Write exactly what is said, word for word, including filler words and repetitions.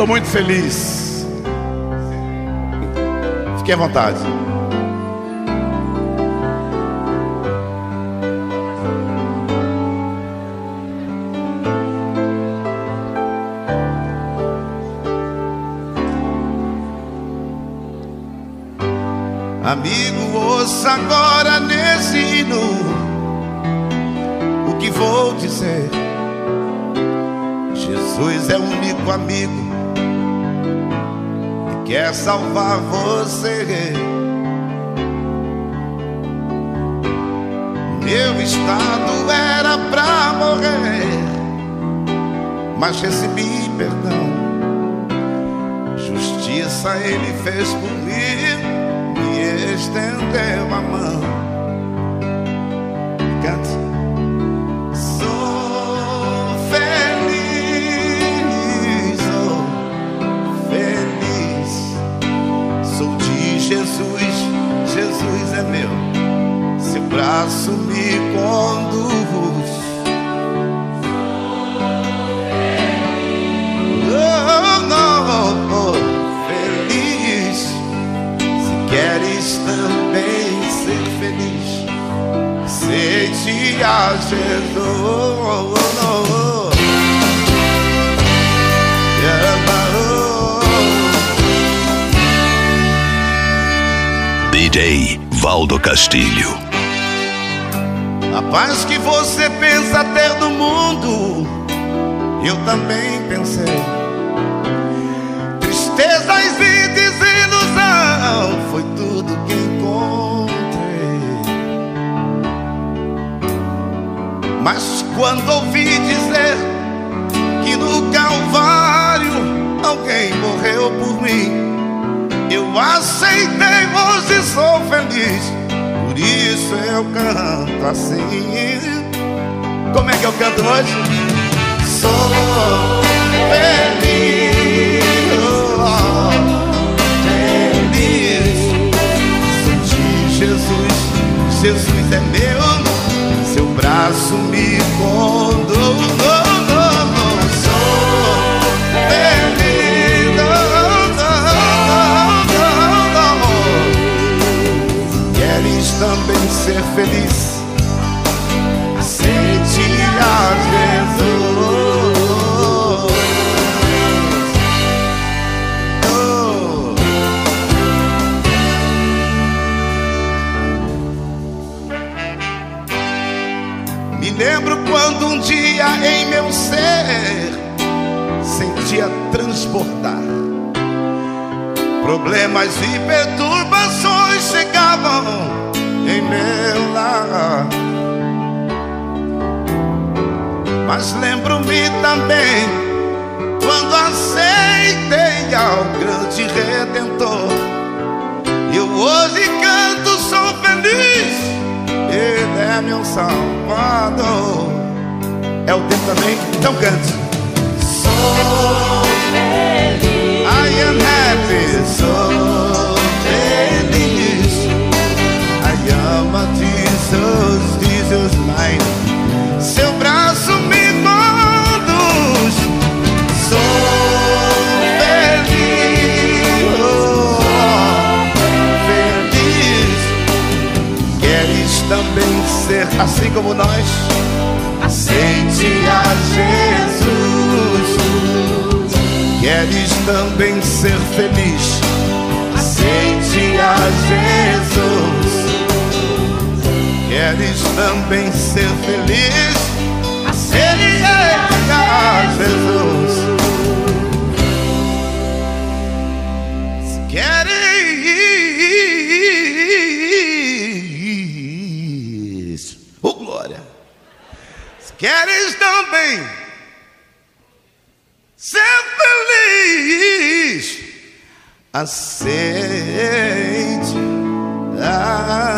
Estou muito feliz. Fique à vontade. Amigo, ouça agora nesse hino o que vou dizer. Jesus é o único amigo que quer salvar você. Meu estado era pra morrer, mas recebi perdão. Justiça ele fez por mim, estendeu a mão. Cante. Sou feliz, oh, feliz. Sou de Jesus, Jesus é meu. Seu braço me conduz. Oh, oh, oh, feliz. Se queres também ser feliz, aceite a Jesus. D J Valdo Castilho. A paz que você pensa ter do mundo, eu também pensei. Tristezas e desilusão foi tudo que encontrei. Mas quando ouvi dizer que no Calvário alguém morreu por mim, eu aceitei, hoje sou feliz. Por isso eu canto assim. Como é que eu canto hoje? Sou feliz, oh, feliz. Sou de Jesus, Jesus é meu. Seu braço me conduz. Sou feliz, oh, oh, oh. Queres também ser feliz? Aceite a Jesus. Oh. Me lembro quando um dia em meu ser sentia transportar. Problemas e perturbações chegavam em meu lar. Mas lembro-me também quando aceitei ao grande Redentor. Eu hoje canto, sou feliz, Ele é meu Salvador. É o tempo também? Então cante. Sou feliz, I am happy, sou feliz. I am a Jesus, Jesus mine. Seu braço me conduz. Sou feliz, oh, feliz. Queres também ser assim como nós? Aceite a Jesus. Queres também ser feliz? Aceite a Jesus. Queres também ser feliz? Aceite a Jesus. Se queres, oh glória, se queres também ser feliz, aceite a